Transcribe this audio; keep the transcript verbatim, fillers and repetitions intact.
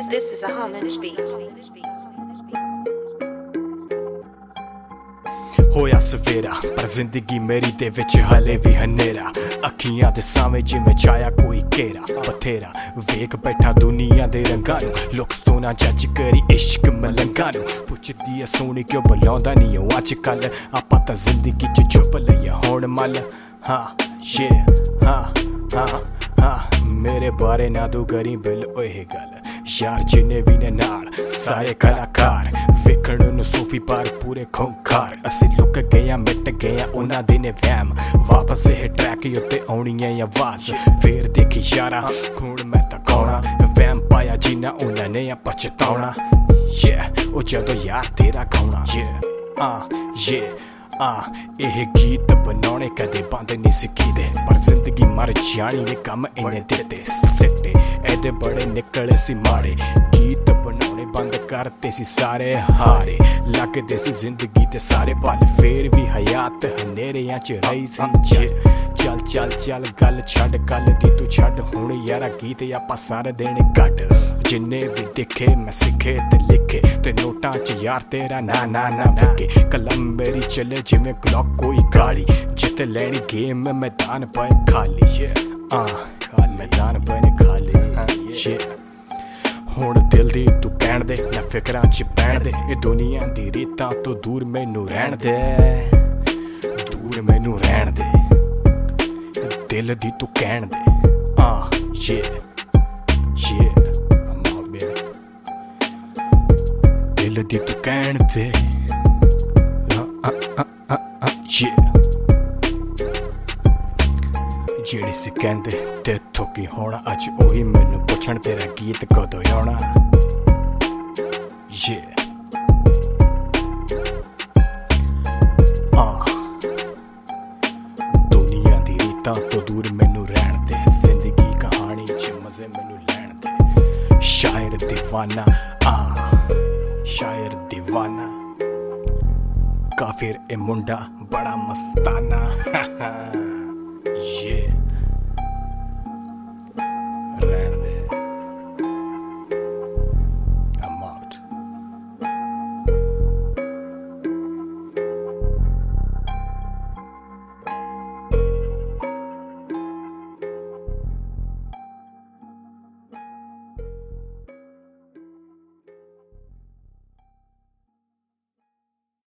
This this is a Hollandish beat. ਹੋਇਆ ਸਵੇਰਾ ਪਰ ਜ਼ਿੰਦਗੀ ਮੇਰੀ ਦੇ ਵਿੱਚ ਹਲੇ ਵੀ ਹਨੇਰਾ ਅੱਖੀਆਂ ਦੇ ਸਾਹਮਣੇ ਜਿਵੇਂ ਛਾਇਆ ਕੋਈ ਘੇਰਾ ਬਥੇਰਾ ਵੇਖ ਬੈਠਾ ਦੁਨੀਆ ਦੇ ਰੰਗਾਂ ਨੂੰ ਲੁਕਸ ਤੋਂ ਨਾ ਜੱਜ ਕਰੀ ਇਸ਼ਕ ਮਲੰਗਾਂ ਨੂੰ ਪੁੱਛਦੀ ਐ ਸੋਹਣੀ ਕਿਉਂ ਬੁਲਾਉਂਦਾ ਨਹੀਂ ਉਹ ਅੱਜ ਕੱਲ ਆਪਾਂ ਤਾਂ ਜ਼ਿੰਦਗੀ 'ਚ ਚੁੱਪ ਲਈਏ ਹੁਣ ਮੱਲ ਹਾਂ ਯੇ ਹਾਂ ਹਾਂ ਹਾਂ ਮੇਰੇ ਬਾਰੇ ਨਾ ਤੂੰ ਕਰੀ ਬਿਲ ਓਏ ਗੱਲ यार जिन्ने भी ने नाल सारे कलाकार वेखण नूं सूफी पर पूरे खूंखार असीं लुक गए मिट गए उन्हां दे ने वहम वापस इह ट्रैक उत्ते आउणी ऐ आवाज़ फिर देखी यारा हुण मैं तां गाउणा वहम पाया जिन्ना उन्हां ने पछताउणा ये ओ जदों यार तेरा गाउणा ये आ ये आ ਇਹ ਗੀਤ ਬਣਾਉਣੇ ਕਦੇ ਬੰਦ ਨਹੀਂ ਸੀ ਕੀਦੇ ਪਰ ਜ਼ਿੰਦਗੀ ਮਰ ਜਾਣੀ ਨੇ ਕੰਮ ਇਹਨੇ ਦਿੱਤੇ ਸਿੱਟੇ ਇਹਦੇ ਬੜੇ ਨਿਕਲੇ ਸੀ ਮਾੜੇ ਗੀਤ ਬਣਾਉਣੇ ਬੰਦ ਕਰਤੇ ਸੀ ਸਾਰੇ ਹਾਰੇ ਲੱਗਦੇ ਸੀ ਜ਼ਿੰਦਗੀ ਤੇ ਸਾਰੇ ਪਲ ਫੇਰ ਵੀ ਹਯਾਤ ਹਨੇਰਿਆਂ 'ਚ ਰਹੀ ਸੀ ਚੱਲ ਚੱਲ ਚੱਲ ਗੱਲ ਛੱਡ ਕੱਲ ਦੀ ਤੂੰ ਛੱਡ ਹੁਣ ਯਾਰਾ ਗੀਤ ਆਪਾਂ ਸਾਰੇ ਦੇਣੇ ਕੱਢ ਜਿੰਨੇ ਵੀ ਦੇਖੇ ਮੈਂ ਸਿੱਖੇ ਤੇ ਲਿਖੇ ਤੇ ਨੋਟਾਂ 'ਚ ਯਾਰ ਤੇਰਾ ਨਾ ਨਾ ਨਾ ਵਿਕੇ ਕਲਮ ਮੇਰੀ ਚੱਲੇ ਜਿਵੇਂ ਕਲੌਕ ਕੋਈ ਕਾਲੀ ਜਿੱਤ ਲੈਣੀ ਗੇਮ ਮੈਦਾਨ ਪਏ ਖਾਲੀ ਆ ਮੈਦਾਨ ਪਏ ਨੇ ਖਾਲੀ ਹੁਣ ਦਿਲ ਦੀ ਤੂੰ ਕਹਿਣ ਦੇ ਨਾ ਫਿਕਰਾਂ 'ਚ ਪੈਣ ਦੇ ਇਹ ਦੁਨੀਆ ਦੀ ਰੀਤਾਂ ਤੋਂ ਦੂਰ ਮੈਨੂੰ ਰਹਿਣ ਦੇ ਦੂਰ ਮੈਨੂੰ ਰਹਿਣ ਦੇ ਦਿਲ ਦੀ ਤੂੰ ਕਹਿਣ ਦੇ ਆ ਯੇ ਯੇ ਦਿਲ ਦੀ ਤੂੰ ਕਹਿਣ ਦੇ ਜਿਹੜੇ ਸੀ ਕਹਿੰਦੇ ਤੇਥੋਂ ਕੀ ਹੋਣਾ ਅੱਜ ਉਹੀ ਮੈਨੂੰ ਪੁੱਛਣ ਤੇਰਾ ਗੀਤ ਕਦੋਂ ਆਉਣਾ ਯੇ ਆ ਦੁਨੀਆ ਦੀ ਰੀਤਾਂ ਤੋਂ ਦੂਰ ਮੈਨੂੰ ਰਹਿਣ ਦੇ ਜ਼ਿੰਦਗੀ ਕਹਾਣੀ 'ਚ ਮਜ਼ੇ ਮੈਨੂੰ ਲੈਣ ਦੇ ਸ਼ਾਇਰ ਦੀਵਾਨਾ ਆ ਸ਼ਾਇਰ ਦੀਵਾਨਾ ਕਾਫਿਰ ਇਹ ਮੁੰਡਾ ਬੜਾ ਮਸਤਾਨਾ Yeah